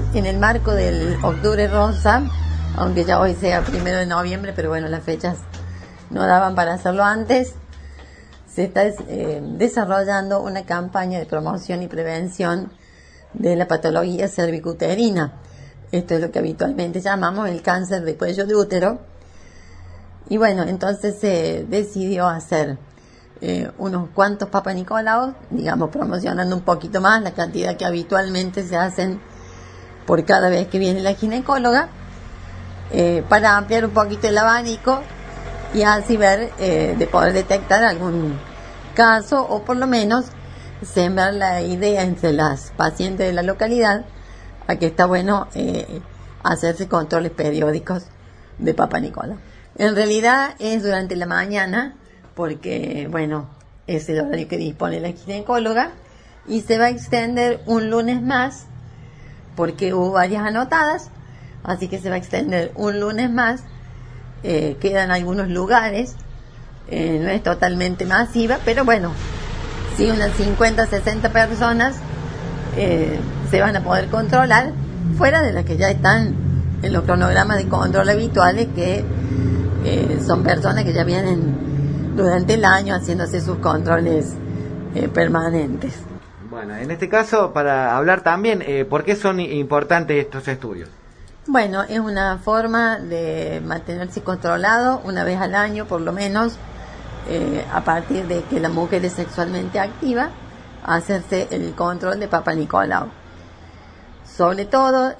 en el marco del Octubre Rosa, aunque ya hoy sea 1 de noviembre, pero bueno, las fechas no daban para hacerlo antes, se está desarrollando una campaña de promoción y prevención de la patología cervicuterina. Esto es lo que habitualmente llamamos el cáncer de cuello de útero. Y bueno, entonces se decidió hacer unos cuantos Papa Nicolaos, digamos, promocionando un poquito más la cantidad que habitualmente se hacen por cada vez que viene la ginecóloga, para ampliar un poquito el abanico y así ver de poder detectar algún caso, o por lo menos sembrar la idea entre las pacientes de la localidad a que está bueno hacerse controles periódicos de Papa Nicolau. En realidad es durante la mañana, porque bueno, es el horario que dispone la ginecóloga, y se va a extender un lunes más, porque hubo varias anotadas, así que se va a extender un lunes más. Quedan algunos lugares, no es totalmente masiva, pero bueno, sí, unas 50, 60 personas se van a poder controlar, fuera de las que ya están en los cronogramas de control habituales, que son personas que ya vienen durante el año haciéndose sus controles permanentes. Bueno, en este caso, para hablar también, ¿por qué son importantes estos estudios? Bueno, es una forma de mantenerse controlado una vez al año, por lo menos, a partir de que la mujer es sexualmente activa, hacerse el control de Papa Nicolau. Sobre todo,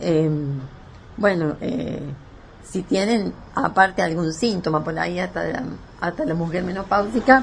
si tienen aparte algún síntoma, por ahí hasta la mujer menopáusica,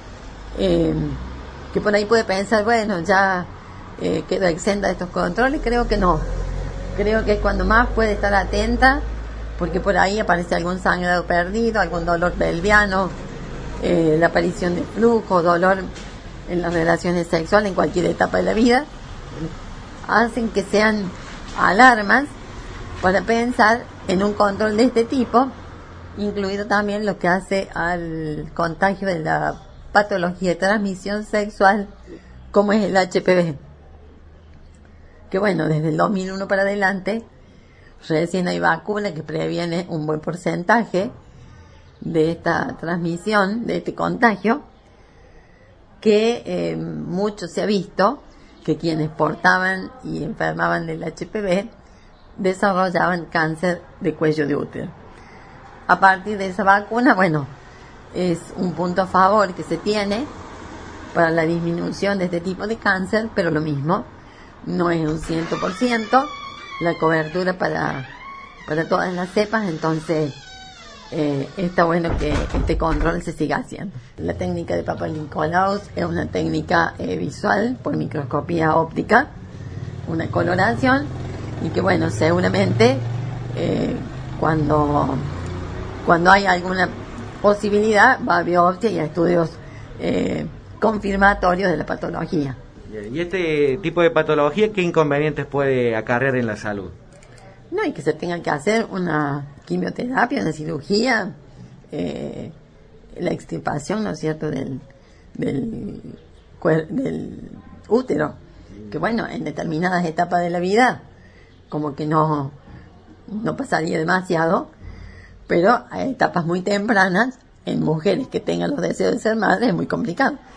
que por ahí puede pensar, bueno, ya quedo exenta de estos controles. Creo que no. Creo que es cuando más puede estar atenta, porque por ahí aparece algún sangrado perdido, algún dolor pelviano, la aparición de flujo, dolor en las relaciones sexuales en cualquier etapa de la vida, hacen que sean alarmas para pensar en un control de este tipo, incluido también lo que hace al contagio de la patología de transmisión sexual, como es el HPV. Que bueno, desde el 2001 para adelante, recién hay vacuna que previene un buen porcentaje de esta transmisión, de este contagio, que mucho se ha visto que quienes portaban y enfermaban del HPV desarrollaban cáncer de cuello de útero. A partir de esa vacuna, bueno, es un punto a favor que se tiene para la disminución de este tipo de cáncer, pero lo mismo, no es un 100% la cobertura para todas las cepas, entonces está bueno que este control se siga haciendo. La técnica de Papa Nicolau es una técnica visual por microscopía óptica, una coloración, y que bueno, seguramente cuando hay alguna posibilidad va a biopsia y a estudios confirmatorios de la patología. ¿Y este tipo de patología qué inconvenientes puede acarrear en la salud? No, y que se tenga que hacer una quimioterapia, una cirugía, la extirpación, ¿no es cierto?, del útero, que bueno, en determinadas etapas de la vida como que no pasaría demasiado, pero a etapas muy tempranas, en mujeres que tengan los deseos de ser madres, es muy complicado.